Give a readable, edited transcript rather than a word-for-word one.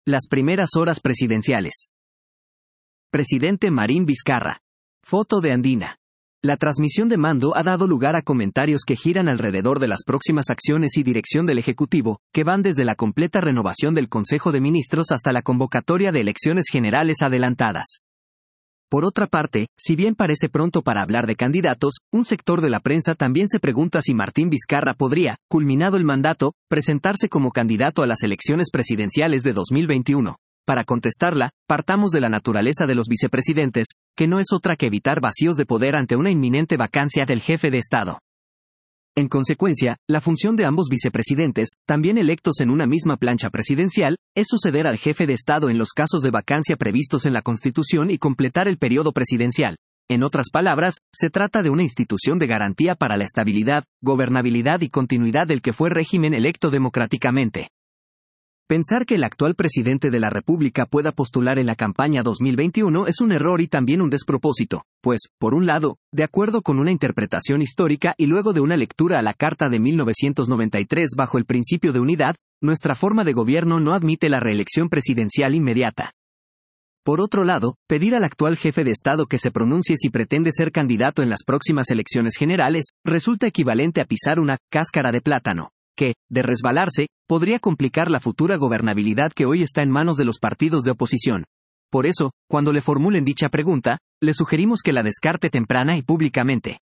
Las primeras horas presidenciales. Presidente Marín Vizcarra. Foto de Andina. La transmisión de mando ha dado lugar a comentarios que giran alrededor de las próximas acciones y dirección del Ejecutivo, que van desde la completa renovación del Consejo de Ministros hasta la convocatoria de elecciones generales adelantadas. Por otra parte, si bien parece pronto para hablar de candidatos, un sector de la prensa también se pregunta si Martín Vizcarra podría, culminado el mandato, presentarse como candidato a las elecciones presidenciales de 2021. Para contestarla, partamos de la naturaleza de los vicepresidentes, que no es otra que evitar vacíos de poder ante una inminente vacancia del jefe de Estado. En consecuencia, la función de ambos vicepresidentes, también electos en una misma plancha presidencial, es suceder al jefe de Estado en los casos de vacancia previstos en la Constitución y completar el periodo presidencial. En otras palabras, se trata de una institución de garantía para la estabilidad, gobernabilidad y continuidad del que fue régimen electo democráticamente. Pensar que el actual presidente de la República pueda postular en la campaña 2021 es un error y también un despropósito, pues, por un lado, de acuerdo con una interpretación histórica y luego de una lectura a la Carta de 1993 bajo el principio de unidad, nuestra forma de gobierno no admite la reelección presidencial inmediata. Por otro lado, pedir al actual jefe de Estado que se pronuncie si pretende ser candidato en las próximas elecciones generales, resulta equivalente a pisar una cáscara de plátano, que, de resbalarse, podría complicar la futura gobernabilidad que hoy está en manos de los partidos de oposición. Por eso, cuando le formulen dicha pregunta, le sugerimos que la descarte temprana y públicamente.